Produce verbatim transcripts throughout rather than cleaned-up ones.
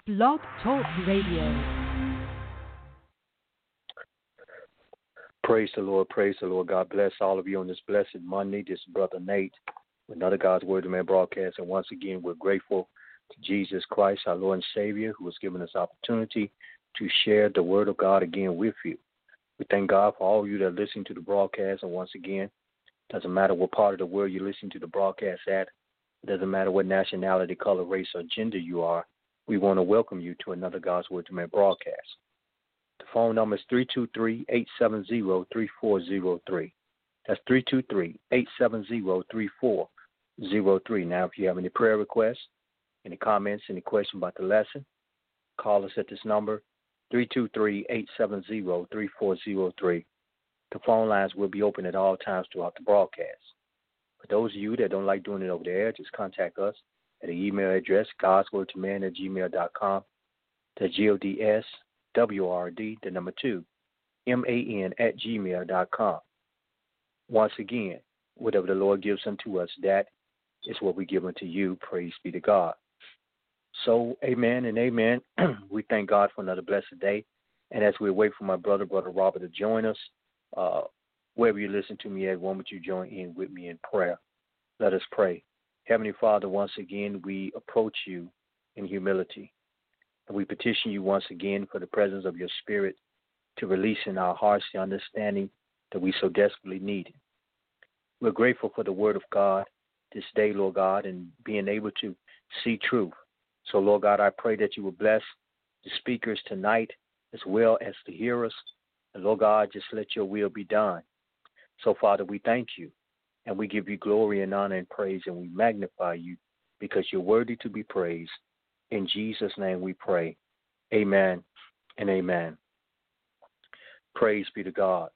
Blog Talk Radio. Praise the Lord, praise the Lord. God bless all of you on this blessed Monday. This is Brother Nate with another God's Word to Man broadcast. And once again, we're grateful to Jesus Christ, our Lord and Savior, who has given us opportunity to share the Word of God again with you. We thank God for all of you that are listening to the broadcast. And once again, doesn't matter what part of the world you're listening to the broadcast at. It doesn't matter what nationality, color, race, or gender you are. We want to welcome you to another God's Word to Man broadcast. The phone number is three two three, eight seven zero, three four zero three. That's three two three, eight seven zero, three four zero three. Now, if you have any prayer requests, any comments, any questions about the lesson, call us at this number, three two three, eight seven zero, three four zero three. The phone lines will be open at all times throughout the broadcast. For those of you that don't like doing it over the air, just contact us at the email address, godswordtoman at gmail dot com. That's G O D S W R D, the number two, M A N at gmail dot com. Once again, whatever the Lord gives unto us, that is what we give unto you. Praise be to God. So, amen and amen. We thank God for another blessed day. And as we wait for my brother, Brother Robert, to join us, uh, wherever you listen to me at, why don't you join in with me in prayer? Let us pray. Heavenly Father, once again, we approach you in humility. And we petition you once again for the presence of your Spirit to release in our hearts the understanding that we so desperately need. We're grateful for the word of God this day, Lord God, and being able to see truth. So, Lord God, I pray that you will bless the speakers tonight as well as the hearers. And, Lord God, just let your will be done. So, Father, we thank you, and we give you glory and honor and praise, and we magnify you because you're worthy to be praised. In Jesus' name we pray. Amen and amen. Praise be to God.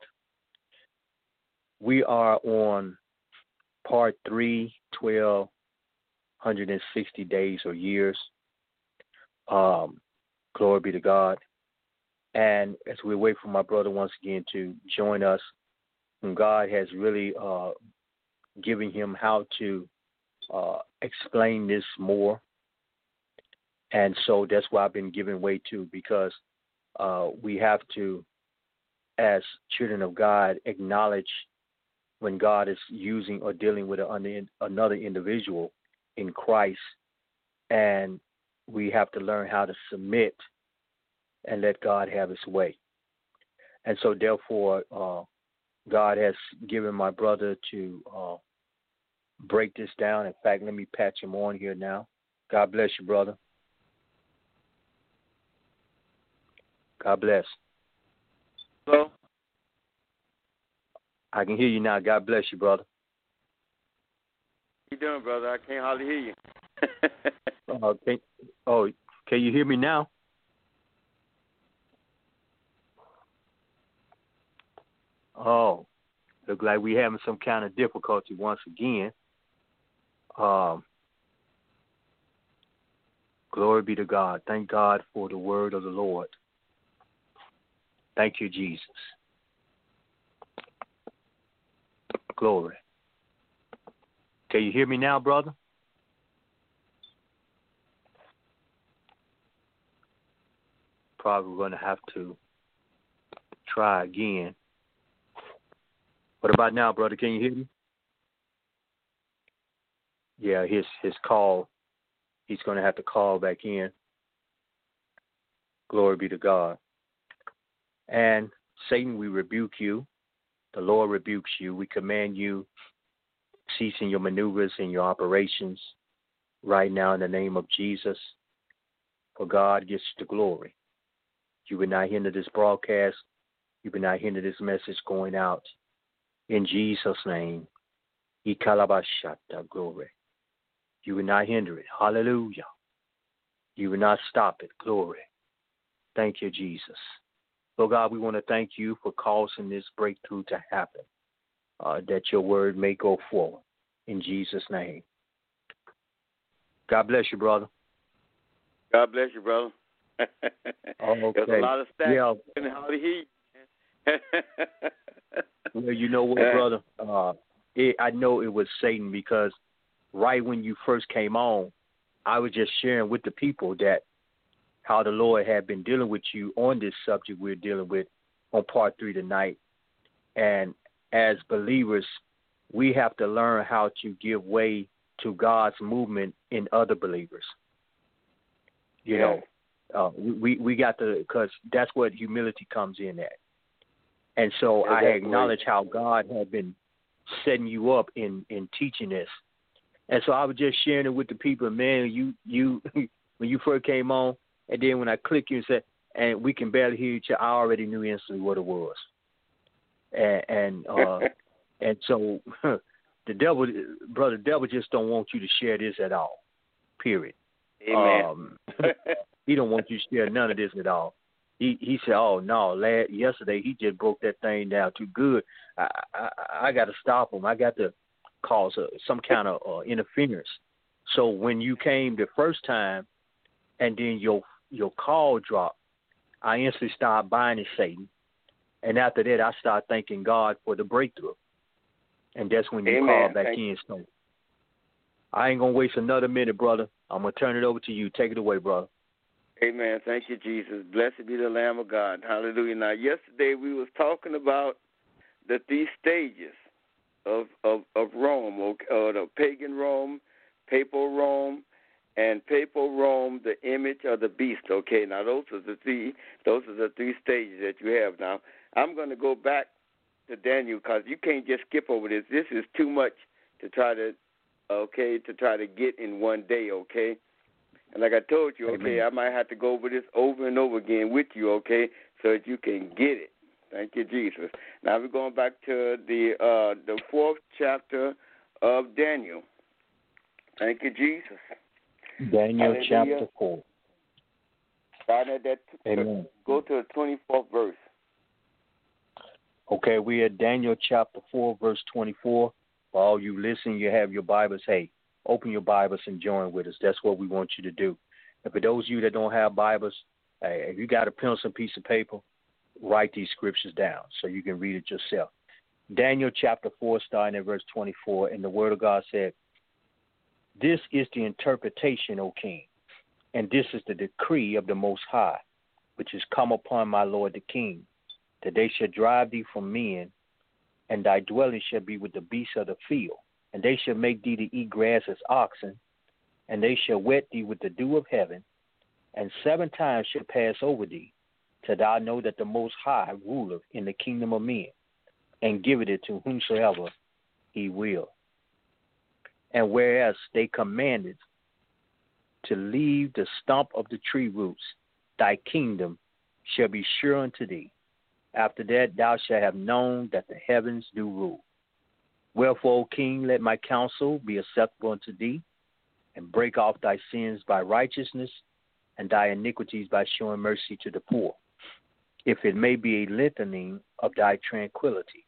We are on part three, twelve, one hundred sixty days or years. Um, glory be to God. And as we wait for my brother once again to join us, and God has really uh, given him how to uh, explain this more. And so that's why I've been giving way to, because uh, we have to, as children of God, acknowledge when God is using or dealing with a, another individual in Christ, and we have to learn how to submit and let God have his way. And so therefore, uh, God has given my brother to uh, break this down. In fact, let me patch him on here now. God bless you, brother. God bless. Hello? I can hear you now. God bless you, brother. How you doing, brother? I can't hardly hear you. uh, can, oh, can you hear me now? Oh, look like we're having some kind of difficulty once again. Um, glory be to God. Thank God for the word of the Lord. Thank you, Jesus. Glory. Can you hear me now, brother? Probably going to have to try again. What about now, brother? Can you hear me? Yeah, his his call, he's going to have to call back in. Glory be to God. And Satan, we rebuke you. The Lord rebukes you. We command you, ceasing your maneuvers and your operations right now in the name of Jesus. For God gets the glory. You will not hinder this broadcast. You will not hinder this message going out. In Jesus' name, Ikalabashata, glory. You will not hinder it. Hallelujah. You will not stop it. Glory. Thank you, Jesus. Lord God, we want to thank you for causing this breakthrough to happen, uh, that your word may go forward. In Jesus' name. God bless you, brother. God bless you, brother. Oh, okay. There's a lot of stats. Yeah. And how to hear you. Well, you know what, brother? Uh, it, I know it was Satan, because right when you first came on, I was just sharing with the people that how the Lord had been dealing with you on this subject we're dealing with on part three tonight. And as believers, we have to learn how to give way to God's movement in other believers. You yeah. know, uh, we, we got to, because that's what humility comes in at. And so Yeah, I acknowledge right. how God had been setting you up in, in teaching this. And so I was just sharing it with the people, man, you, you when you first came on, and then when I click you and said, and we can barely hear each other, I already knew instantly what it was. And and, uh, and so the devil, brother, the devil just don't want you to share this at all, period. Amen. Um, he don't want you to share none of this at all. He he said, oh, no, lad, yesterday he just broke that thing down too good. I I, I got to stop him. I got to cause a, some kind of uh, interference. So when you came the first time and then your your call dropped, I instantly started binding Satan. And after that, I started thanking God for the breakthrough. And that's when you Amen. called back Thank in. So I ain't going to waste another minute, brother. I'm going to turn it over to you. Take it away, brother. Amen. Thank you, Jesus. Blessed be the Lamb of God. Hallelujah. Now, yesterday we was talking about the three stages of of, of Rome, or, or the pagan Rome, papal Rome, and papal Rome, the image of the beast. Okay, now those are the three. Those are the three stages that you have. Now, I'm going to go back to Daniel because you can't just skip over this. This is too much to try to, okay, to try to get in one day. Okay. And like I told you, okay, Amen. I might have to go over this over and over again with you, okay, so that you can get it. Thank you, Jesus. Now we're going back to the uh, the fourth chapter of Daniel. Thank you, Jesus. Daniel Hallelujah. chapter four. Starting at that, Amen. go to the twenty-fourth verse. Okay, we're at Daniel chapter four, verse twenty-four. For all you listening, you have your Bibles. Hey, open your Bibles and join with us. That's what we want you to do. And for those of you that don't have Bibles, hey, if you got a pencil and piece of paper, write these scriptures down so you can read it yourself. Daniel chapter four, starting at verse twenty-four, and the word of God said, "This is the interpretation, O king, and this is the decree of the Most High, which is come upon my lord the king, that they shall drive thee from men, and thy dwelling shall be with the beasts of the field. And they shall make thee to eat grass as oxen, and they shall wet thee with the dew of heaven, and seven times shall pass over thee, till thou know that the Most High ruleth in the kingdom of men, and giveth it to whomsoever he will. And whereas they commanded to leave the stump of the tree roots, thy kingdom shall be sure unto thee. After that thou shalt have known that the heavens do rule. Wherefore, O king, let my counsel be acceptable unto thee, and break off thy sins by righteousness, and thy iniquities by showing mercy to the poor, if it may be a lengthening of thy tranquility."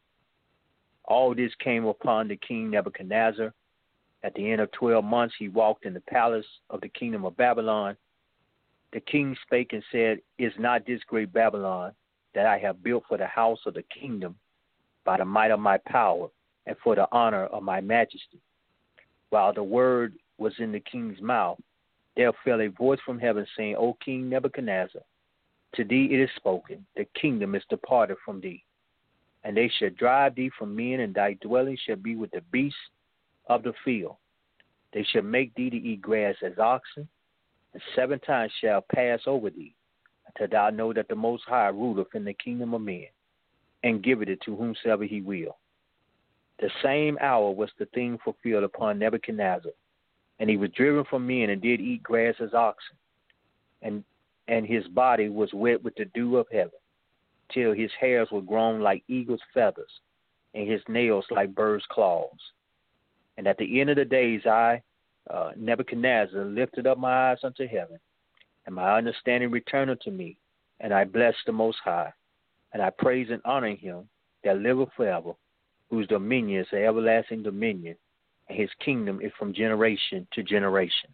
All this came upon the king Nebuchadnezzar. At the end of twelve months he walked in the palace of the kingdom of Babylon. The king spake and said, "Is not this great Babylon that I have built for the house of the kingdom by the might of my power, and for the honor of my majesty?" While the word was in the king's mouth, there fell a voice from heaven saying, "O King Nebuchadnezzar, to thee it is spoken, the kingdom is departed from thee. And they shall drive thee from men, and thy dwelling shall be with the beasts of the field. They shall make thee to eat grass as oxen, and seven times shall pass over thee, until thou know that the Most High ruleth in the kingdom of men, and giveth it to whomsoever he will." The same hour was the thing fulfilled upon Nebuchadnezzar, and he was driven from men and did eat grass as oxen, and and his body was wet with the dew of heaven, till his hairs were grown like eagle's feathers, and his nails like birds' claws. And at the end of the days I, uh, Nebuchadnezzar, lifted up my eyes unto heaven, and my understanding returned unto me, and I blessed the Most High, and I praise and honor him that liveth forever, whose dominion is an everlasting dominion, and his kingdom is from generation to generation.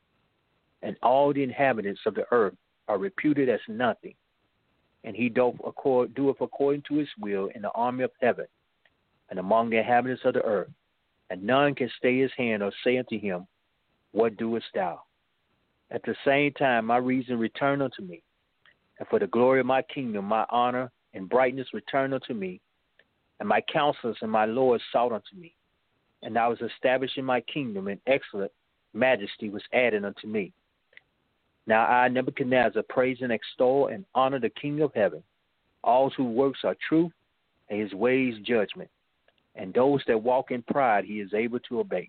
And all the inhabitants of the earth are reputed as nothing, and he doth accord, doeth according to his will in the army of heaven, and among the inhabitants of the earth, and none can stay his hand or say unto him, "What doest thou?" At the same time, my reason return unto me, and for the glory of my kingdom, my honor and brightness return unto me, and my counselors and my lords sought unto me. And I was established in my kingdom, and excellent majesty was added unto me. Now I, Nebuchadnezzar, praise and extol and honor the King of heaven, all whose works are truth, and his ways judgment. And those that walk in pride he is able to abase.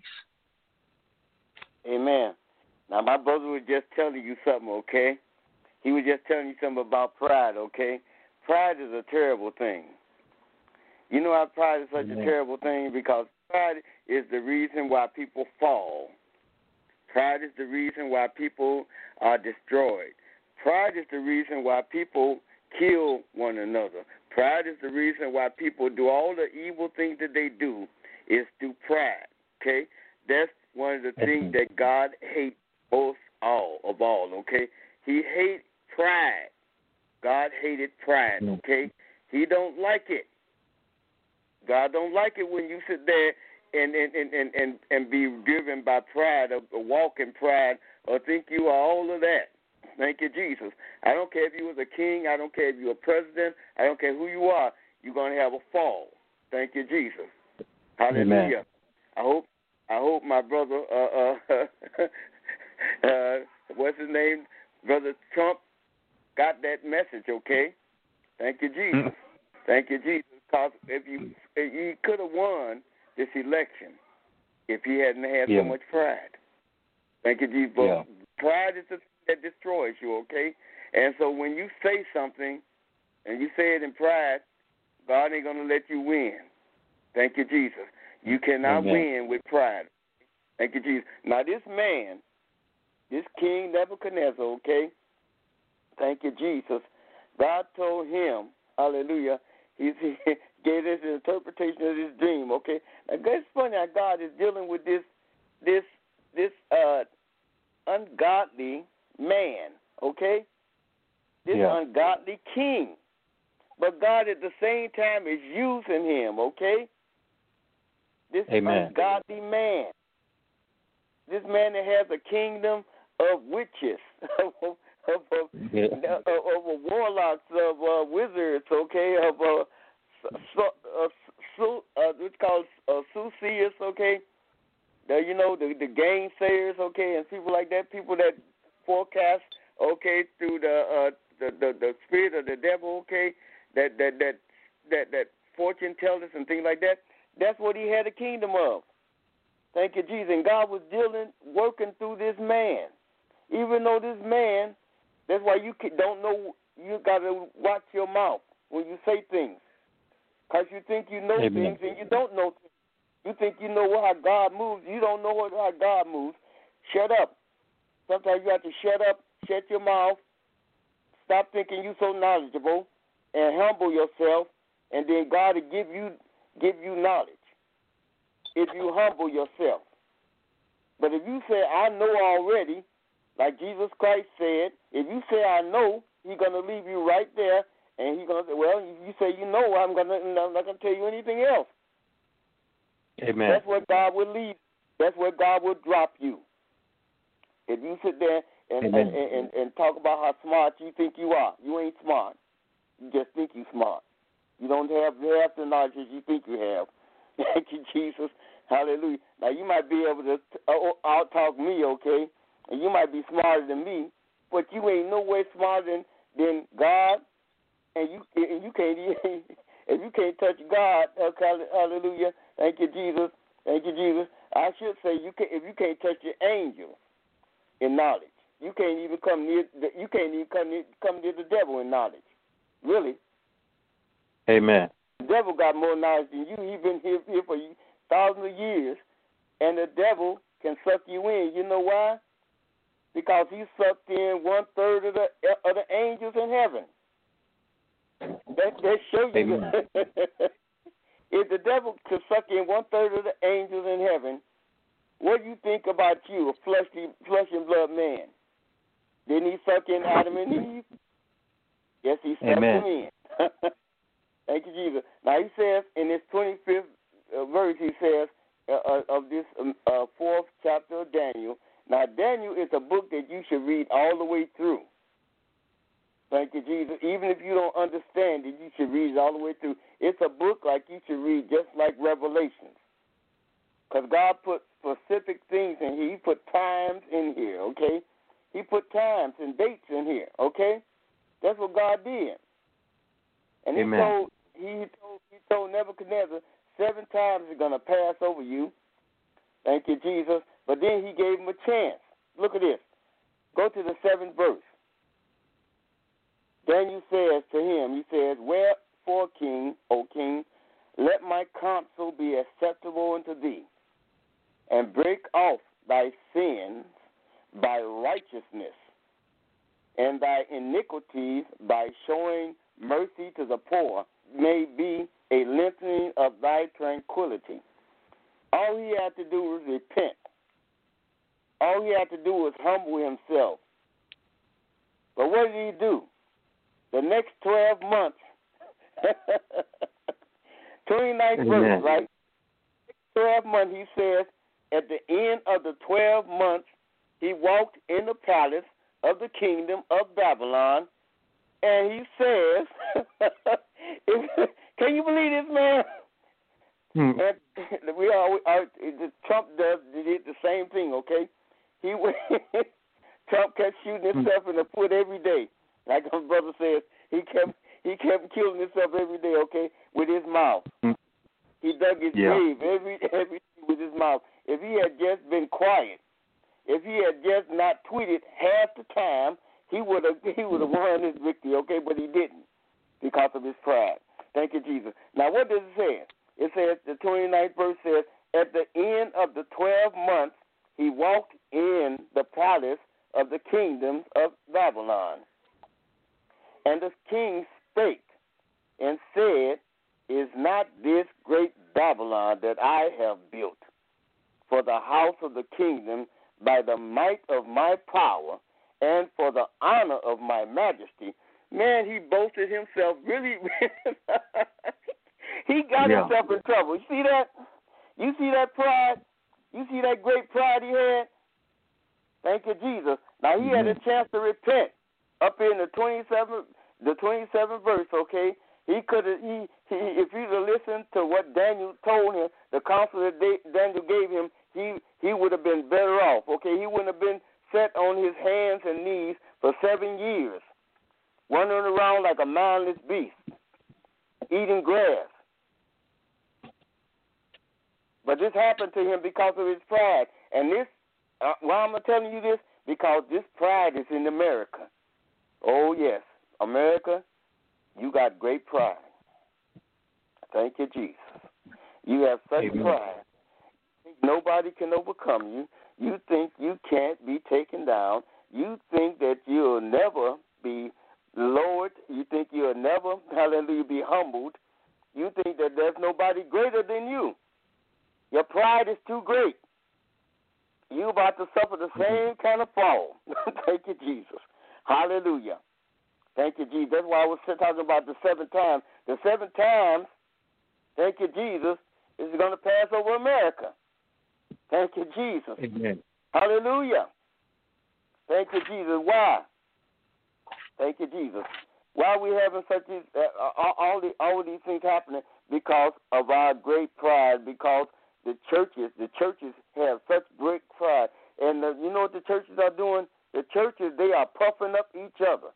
Amen. Now, my brother was just telling you something, okay? He was just telling you something about pride, okay? Pride is a terrible thing. You know why pride is such Amen. a terrible thing? Because pride is the reason why people fall. Pride is the reason why people are destroyed. Pride is the reason why people kill one another. Pride is the reason why people do all the evil things that they do is through pride, okay? That's one of the things that God hates most all of all, okay? He hates pride. God hated pride, okay? He don't like it. God don't like it when you sit there and and, and, and, and, and be driven by pride or, or walk in pride or think you are all of that. Thank you, Jesus. I don't care if you was a king. I don't care if you're a president. I don't care who you are. You're going to have a fall. Thank you, Jesus. Hallelujah. Amen. I hope I hope my brother, uh, uh, uh, what's his name, Brother Trump, got that message, okay? Thank you, Jesus. Thank you, Jesus. Because if you, if he could have won this election if he hadn't had yeah. so much pride. Thank you, Jesus. But yeah. pride is the thing that destroys you, okay? And so when you say something and you say it in pride, God ain't going to let you win. Thank you, Jesus. You cannot Amen. win with pride. Thank you, Jesus. Now, this man, this King Nebuchadnezzar, okay? Thank you, Jesus. God told him, hallelujah, he, he gave us an interpretation of this dream, okay? Now, it's funny how God is dealing with this this this uh, ungodly man, okay? This yeah. ungodly king. But God at the same time is using him, okay? This Amen. ungodly man. This man that has a kingdom of witches, of, of, of, yeah. of, of warlocks, of uh, wizards, okay, of uh, so, uh, so, uh, what's called uh, soothsayers, okay, the, you know, the, the gainsayers, okay, and people like that, people that forecast, okay, through the uh, the, the the spirit of the devil, okay, that that that that, that fortune tellers and things like that. That's what he had a kingdom of. Thank you, Jesus. And God was dealing, working through this man. Even though this man, that's why you don't know, you got to watch your mouth when you say things. Because you think you know Amen. things and you don't know things. You think you know how God moves. You don't know how God moves. Shut up. Sometimes you have to shut up, shut your mouth, stop thinking you're so knowledgeable, and humble yourself, and then God will give you give you knowledge if you humble yourself. But if you say, I know already, like Jesus Christ said, if you say, I know, he's going to leave you right there, and he's going to say, well, if you say, you know, I'm, gonna, I'm not going to tell you anything else. Amen. That's where God will leave. That's where God will drop you. If you sit there and, and, and, and talk about how smart you think you are, you ain't smart. You just think you're smart. You don't have half the knowledge that you think you have. Thank you, Jesus. Hallelujah. Now, you might be able to uh, out-talk me, okay, and you might be smarter than me, but you ain't no way smarter than, than God, and you and you can't even, if you can't touch God, hallelujah, thank you, Jesus, thank you, Jesus. I should say, you can if you can't touch your angel in knowledge, you can't even come near, the, you can't even come near, come near the devil in knowledge, really. Amen. The devil got more knowledge than you. He's been here, here for thousands of years, and the devil can suck you in. You know why? Because he sucked in one third of the of the angels in heaven. That that shows you. If the devil could suck in one third of the angels in heaven, what do you think about you, a fleshly, flesh and blood man? Didn't he suck in Adam and Eve? Yes, he sucked Amen. them in. Thank you, Jesus. Now, he says in this twenty-fifth uh, verse, he says uh, uh, of this um, uh, fourth chapter of Daniel, Now, Daniel is a book that you should read all the way through. Thank you, Jesus. Even if you don't understand it, you should read it all the way through. It's a book like you should read just like Revelations. Because God put specific things in here. He put times in here, okay? He put times and dates in here, okay? That's what God did. And Amen. he told he told he told Nebuchadnezzar seven times he's gonna pass over you. Thank you, Jesus. But then he gave him a chance. Look at this. Go to the seventh verse. Daniel says to him, he says, "Wherefore, King, O King, let my counsel be acceptable unto thee, and break off thy sins by righteousness, and thy iniquities by showing mercy to the poor, may be a lengthening of thy tranquility." All he had to do was repent. All he had to do was humble himself. But what did he do? The next twelve months, twenty-ninth verse, right? twelve months, he says, at the end of the twelve months, he walked in the palace of the kingdom of Babylon, and he says, can you believe this, man? Hmm. And we all, our, Trump does did the same thing, okay? He went, Trump kept shooting himself in the foot every day. Like my brother says, he kept he kept killing himself every day, okay, with his mouth. Hmm. He dug his yeah. grave every every day with his mouth. If he had just been quiet, if he had just not tweeted half the time, he would have he would have won his victory, okay? But he didn't because of his pride. Thank you, Jesus. Now, what does it say? It says, the twenty-ninth verse says, at the end of the twelve months, he walked in the palace of the kingdoms of Babylon. And the king spake and said, is not this great Babylon that I have built for the house of the kingdom by the might of my power and for the honor of my majesty? Man, he boasted himself really. He got yeah. himself in trouble. You see that? You see that pride? You see that great pride he had? Thank you, Jesus. Now, he mm-hmm. had a chance to repent up in the twenty-seventh, the twenty-seventh verse, okay? He could have, he, he, if he'd have listened to what Daniel told him, the counsel that Daniel gave him, he, he would have been better off, okay? He wouldn't have been set on his hands and knees for seven years, wandering around like a mindless beast, eating grass. But this happened to him because of his pride. And this, uh, why am I telling you this? Because this pride is in America. Oh, yes. America, you got great pride. Thank you, Jesus. You have such Amen. Pride. Nobody can overcome you. You think you can't be taken down. You think that you'll never be lowered. You think you'll never, hallelujah, be humbled. You think that there's nobody greater than you. Your pride is too great. You're about to suffer the same kind of fall. Thank you, Jesus. Hallelujah. Thank you, Jesus. That's why I was talking about the seven times. The seven times, thank you, Jesus, is going to pass over America. Thank you, Jesus. Amen. Hallelujah. Thank you, Jesus. Why? Thank you, Jesus. Why are we having such these, uh, all, the, all of these things happening? Because of our great pride, because the churches, the churches have such great pride. And uh, you know what the churches are doing? The churches, they are puffing up each other.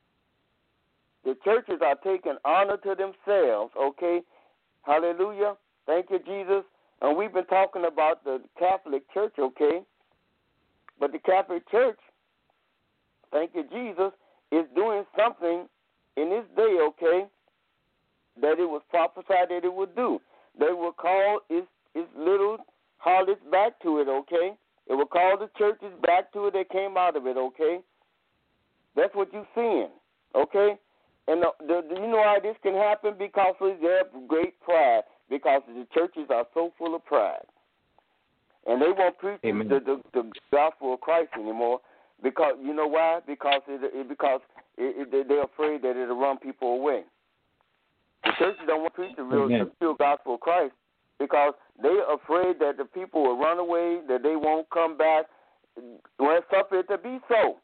The churches are taking honor to themselves, okay? Hallelujah. Thank you, Jesus. And we've been talking about the Catholic Church, okay? But the Catholic Church, thank you, Jesus, is doing something in this day, okay, that it was prophesied that it would do. They will call its, its little harlots back to it, okay? It will call the churches back to it that came out of it, okay? That's what you're seeing, okay? And the, the, do you know why this can happen? Because of their great pride. Because the churches are so full of pride. And they won't preach the, the, the gospel of Christ anymore. Because you know why? Because it, it because it, it, they're afraid that it'll run people away. The churches don't want to preach the real, the real gospel of Christ because they're afraid that the people will run away, that they won't come back, well, suffer it to be so.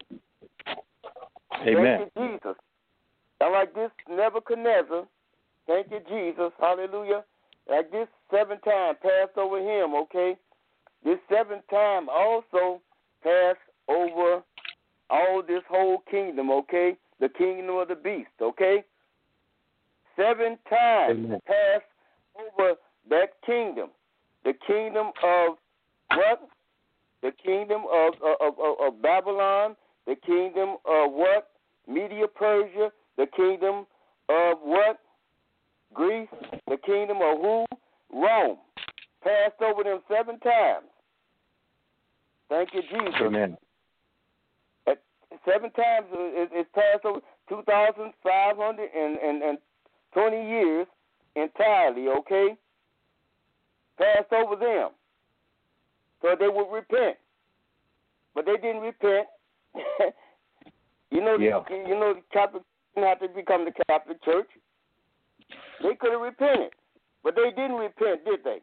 Amen. Thank you, Jesus. I like this Nebuchadnezzar. Thank you, Jesus. Hallelujah. Like this seven time passed over him, okay? This seventh time also passed over all this whole kingdom, okay? The kingdom of the beast, okay? Seven times Amen. passed over that kingdom. The kingdom of what? The kingdom of, of, of, of Babylon. The kingdom of what? Media Persia. The kingdom of what? Greece. The kingdom of who? Rome. Passed over them seven times. Thank you, Jesus. Amen. At seven times it, it passed over two thousand five hundred twenty years entirely, okay? Passed over them. So they would repent. But they didn't repent. you know, yeah. the, you know, the Catholic didn't have to become the Catholic Church. They could have repented. But they didn't repent, did they?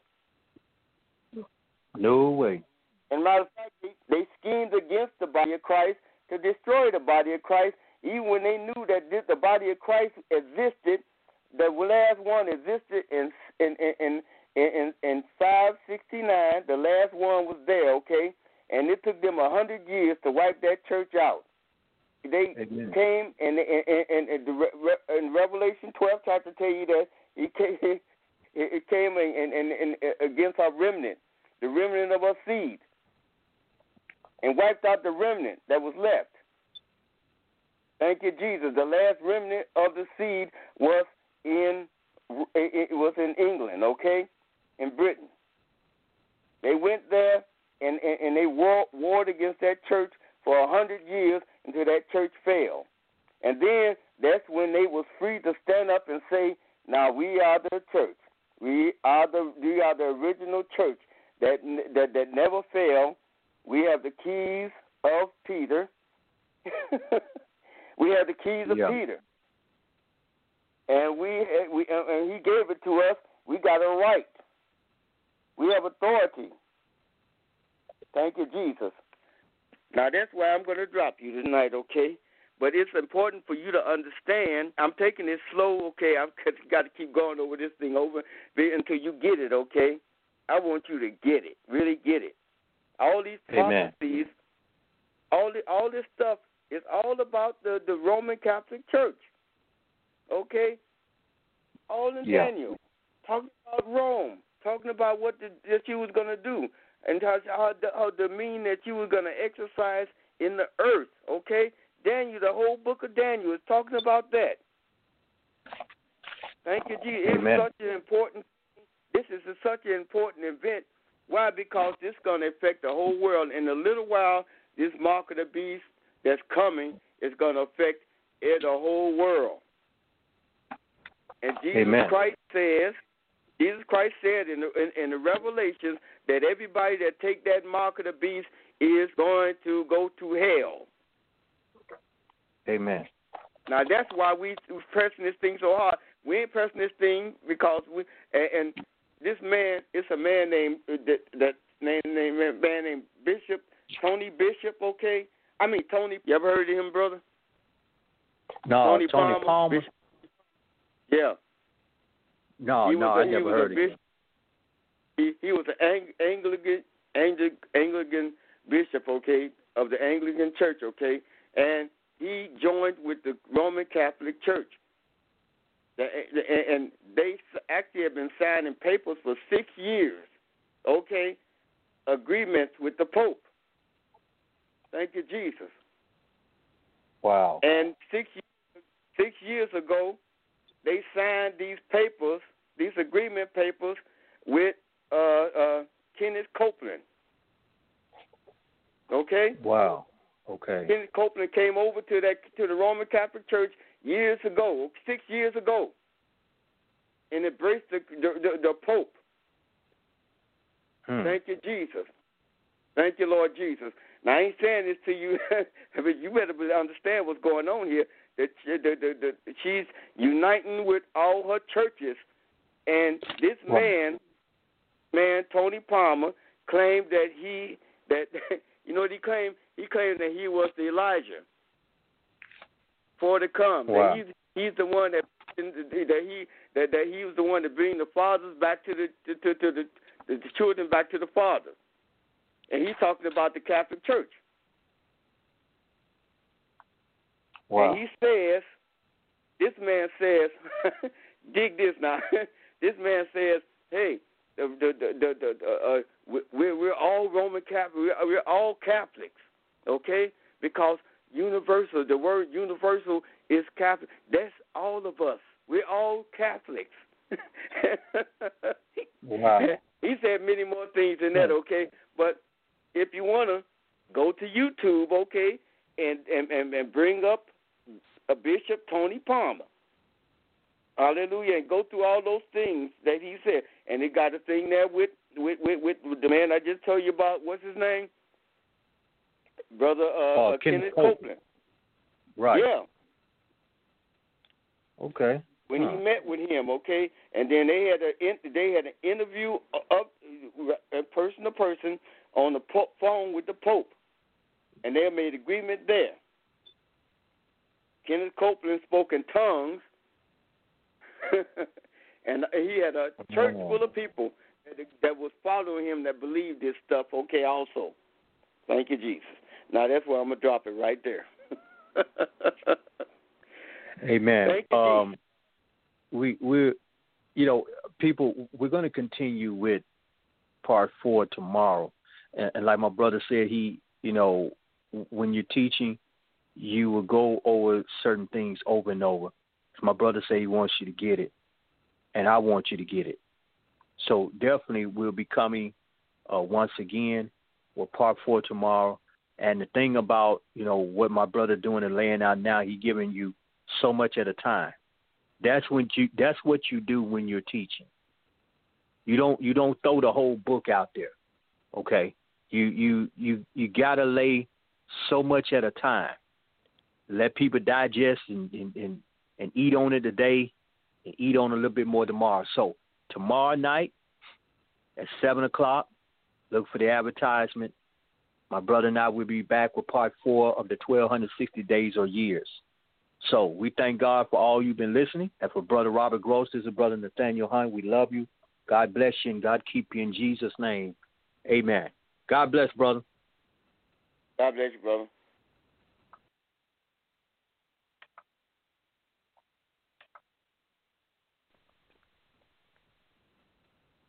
No way. And matter of fact, they, they schemed against the body of Christ to destroy the body of Christ, even when they knew that this, the body of Christ existed. The last one existed in in in in, in, in five sixty-nine. The last one was there, okay, and it took them a hundred years to wipe that church out. They Amen. came and in, in, in, in, in Revelation twelve tried to tell you that it came, it came in, in, in, against our remnant, the remnant of our seed, and wiped out the remnant that was left. Thank you, Jesus. The last remnant of the seed was in it was in England, okay, in Britain. They went there and, and, and they war, warred against that church for a hundred years until that church fell. And then that's when they was free to stand up and say, now we are the church. We are the we are the original church that that, that never fell. We have the keys of Peter. We have the keys of yeah. Peter. And we we and he gave it to us. We got a right. We have authority. Thank you, Jesus. Now, that's why I'm going to drop you tonight, okay? But it's important for you to understand. I'm taking it slow, okay? I've got to keep going over this thing over until you get it, okay? I want you to get it, really get it. All these prophecies, Amen. all the, all this stuff is all about the, the Roman Catholic Church, okay? All in yeah. Daniel, talking about Rome, talking about what the, that she was going to do, and how, how, the, how the mean that you were going to exercise in the earth, okay? Daniel, the whole book of Daniel is talking about that. Thank you, Jesus. It's such an important, this is a, such an important event. Why? Because this is going to affect the whole world. In a little while, this mark of the beast that's coming is going to affect the whole world. And Jesus Amen. Christ says, Jesus Christ said in the, in, in the Revelations that everybody that take that mark of the beast is going to go to hell. Amen. Now that's why we we pressing this thing so hard. We ain't pressing this thing because we and, and this man, it's a man named that that name name man named Bishop Tony Bishop. Okay, I mean Tony. You ever heard of him, brother? No, Tony, Tony Palmer. Palmer. Bishop. Yeah. No, he no, was, I never heard of him. He, he was an Anglican, Anglican, Anglican bishop, okay, of the Anglican Church, okay, and he joined with the Roman Catholic Church. And they actually have been signing papers for six years, okay, agreements with the Pope. Thank you, Jesus. Wow. And six, six years ago, they signed these papers, these agreement papers, with uh, uh, Kenneth Copeland. Okay? Wow. Okay. Kenneth Copeland came over to that to the Roman Catholic Church years ago, six years ago, and embraced the the, the, the Pope. Hmm. Thank you, Jesus. Thank you, Lord Jesus. Now, I ain't saying this to you, but you better understand what's going on here. That the, the, the, she's uniting with all her churches, and this wow. man, man Tony Palmer, claimed that he that You know what he claimed? He claimed that he was the Elijah for to come. Wow. That he's, he's the one that that he that, that he was the one to bring the fathers back to the to, to, to the, the children back to the Father. And he's talking about the Catholic Church. Wow. And he says, this man says, dig this now. This man says, hey, the the the, the, the uh, we're we're all Roman Catholic. We're, we're all Catholics, okay? Because universal, the word universal is Catholic. That's all of us. We're all Catholics. Wow. He said many more things than that, okay? But if you want to, go to YouTube, okay, and, and, and, and bring up a Bishop Tony Palmer. Hallelujah. And go through all those things that he said. And he got a thing there with, with, with, with, with the man I just told you about. What's his name? Brother uh, uh, uh, Kenneth, Kenneth Copeland. Copeland. Right. Yeah. Okay. When huh. he met with him, okay, and then they had a they had an interview up uh, person to person on the po- phone with the Pope, and they made agreement there. Kenneth Copeland spoke in tongues, and he had a church oh. full of people that, that was following him that believed this stuff. Okay, also, thank you, Jesus. Now that's where I'm gonna drop it right there. Amen. Thank you, um, Jesus. we we, you know, people, we're going to continue with part four tomorrow, and, and like my brother said, he, you know, when you're teaching, you will go over certain things over and over. My brother said he wants you to get it, and I want you to get it. So definitely we'll be coming uh, once again with part four tomorrow. And the thing about, you know, what my brother doing and laying out now, he giving you so much at a time. That's when you. That's what you do when you're teaching. You don't. You don't throw the whole book out there. Okay. You you you you gotta lay so much at a time. Let people digest and and, and, and eat on it today, and eat on a little bit more tomorrow. So tomorrow night at seven o'clock, look for the advertisement. My brother and I will be back with part four of the twelve sixty days or years. So we thank God for all you've been listening. And for Brother Robert Gross, this is Brother Nathaniel Hunt. We love you. God bless you and God keep you in Jesus' name. Amen. God bless, brother. God bless you, brother.